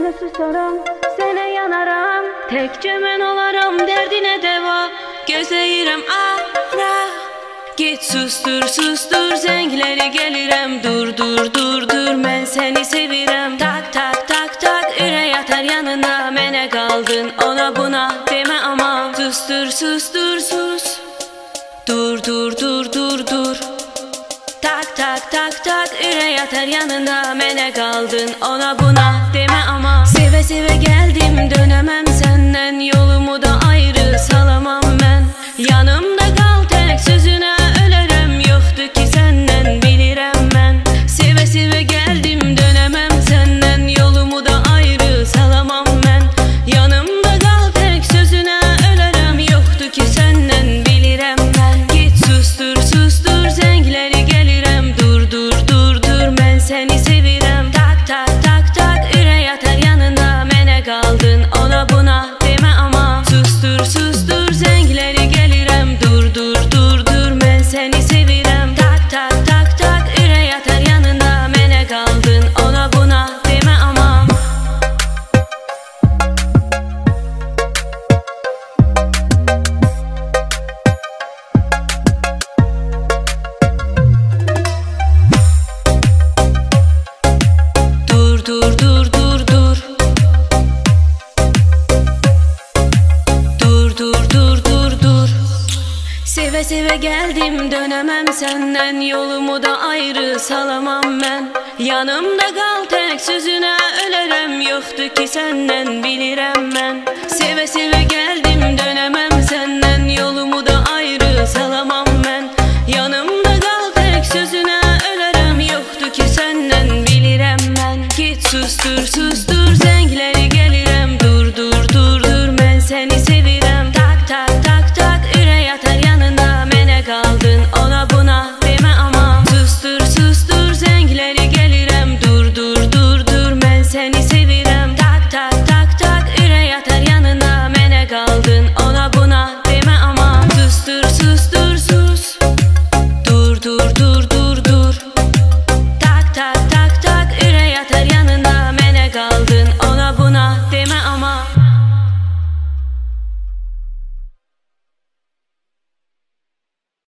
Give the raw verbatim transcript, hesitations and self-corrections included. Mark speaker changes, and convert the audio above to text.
Speaker 1: Sənə susaram, sənə yanaram, təkcə mən olaram, dərdinə dəva. Gözləyirəm ara, get sustur, sustur zəngləri, gəlirəm. Dur, dur, dur, dur, mən səni sevirəm. Tak, tak, tak, tak, ürək atar yanına. Mənə qaldın, ona buna demə aman. Sustur, sustur, sus. Dur, dur, dur, dur, dur. Tak, tak, tak, tak, ürək atar yanında. Mənə qaldın, ona buna demə aman. Sevə sevə gəldim, dönəməm səndən, yolumu da ayrı salamam mən. Yanımda qal tək, sözünə ölərəm, yoxdur ki səndən bilirəm mən. Sevə sevə gəldim, dönəməm səndən, yolumu da ayrı salamam mən. Yanımda qal tək, sözünə ölərəm, yoxdur ki səndən bilirəm mən. Git sustur, sustur zəngləri, gəlirəm. Dur, dur, dur, dur, mən səni sevirəm. Tak, tak, tak, tak, ürək atar yanında. Mənə qaldın, ona buna demə aman. Sustur, sustur zəngləri, gəlirəm. Dur, dur, dur, dur, mən səni sevirəm. Tak, tak, tak, tak, ürək atar yanında. Mənə qaldın, ona buna demə aman. Dur, dur, dur, dur, dur. Dur, dur, dur, dur, dur. Sevə sevə gəldim, dönəməm səndən, yolumu da ayrı salamam mən. Yanımda qal tək, sözünə ölərəm, yoxdur ki səndən bilirəm mən. Sevə sevə gəldim, dönəməm səndən, yolumu da ayrı salamam mən. Yanımda qal tək, sözünə ölərəm, yoxdur ki səndən bilirəm mən. Git sustur, sustur